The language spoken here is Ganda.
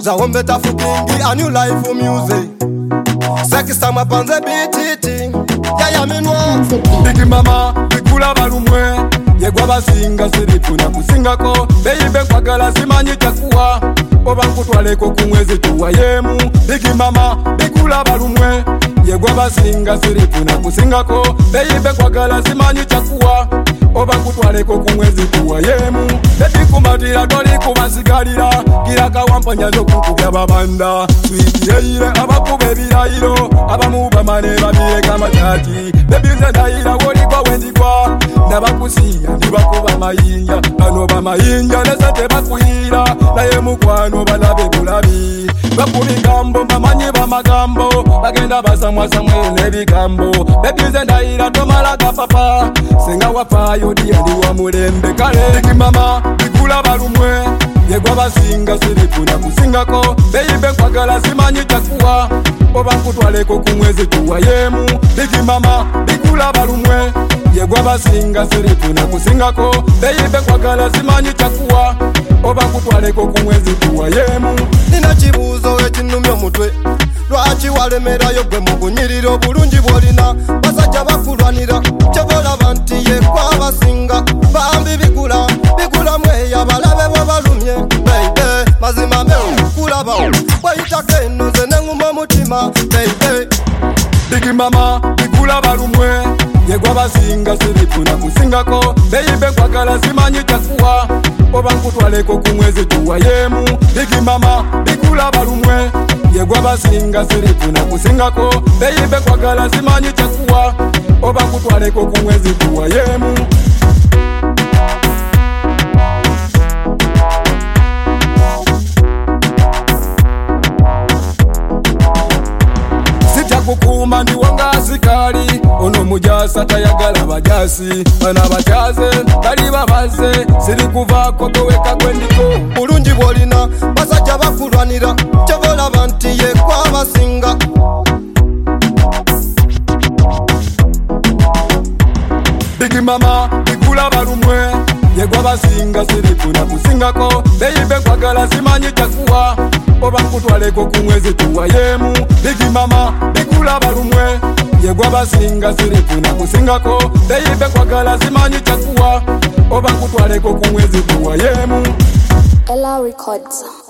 Zawombe tafukingi a new life for music. Seki sama panze bititi Yaya minwa Big mama, bikula barumwe Yegwa basinga sirifuna kusingako Beibe kwa gala simanyi takuwa Oba nkutwaleko kumwezi tuwa yemu Big mama, bikula barumwe Yegwa basinga sirifuna kusingako Beibe kwa gala simanyi takuwa Oba nkutwaleko kumwezi tuwa yemu Beti kumatira doli kumasigalira Kiraka wampanya zokukubya babanda Switi yeire abakube birayiro Abamuba mane babire kama tati Bebi nze ndayira wolikwa wendikwa Nabakusiya nibakuba mayinja Bano bamayinja nesete bakuyira Naye mukwano balabe bulabi Bakubigambo bamanyi bamagambo Bagenda basamwasamwe nebigambo Bebi nze ndayira tomalaga papa Senga wapayo diya ndiwa mulembe kale Big mama bikula barumwe Yegwa basinga sirifuna kusingako Beibe kwa gala simanyi takuwa Oba nkutwaleko kumwezi tuwa yemu Big mama bikula barumwe Yegwa basinga sirifuna kusingako Beibe kwa gala simanyi takuwa Oba nkutwaleko kumwezi tuwa yemu Nina chibuzo echinumyo mutwe Lwachi walemera yogwe mubunyiriro bulungi bwolina Basajja bakulwanira Chobola bantiye kwa basinga Bambi bikula mweya balabe wabalumye Baby mazima mbeo kulaba Wayitake nuze nenguma mutima Baby Big mama bikula barumwe Yegwa basinga sirifuna kusingako Beibe kwa gala simanyi takuwa Oba nkutwaleko kumwezi tuwa yemu Big mama bikula barumwe Yegwa basinga sirifuna kusingako Beibe kwa gala simanyi takuwa Oba nkutwaleko kumwezi tuwa yemu Kukuma ndi wanga asikali Ono mujasa tayagala bajasi Bana bachaze, bali babaze Siri kuvako koweka kwendiko Bulungi bwolina basajja bakulwanira Chobola bantiye kwa basinga Big mama, bikula barumwe Yegwa basinga sirifuna kusingako Beibe kwa gala simanyi takuwa Oba nkutwaleko kumwezi tuwa yemu Big mama, bikula barumwe Yegwa basinga sirifuna kusingako Beibe kwa gala simanyi takuwa Oba nkutwaleko kumwezi tuwa yemu Ella Records.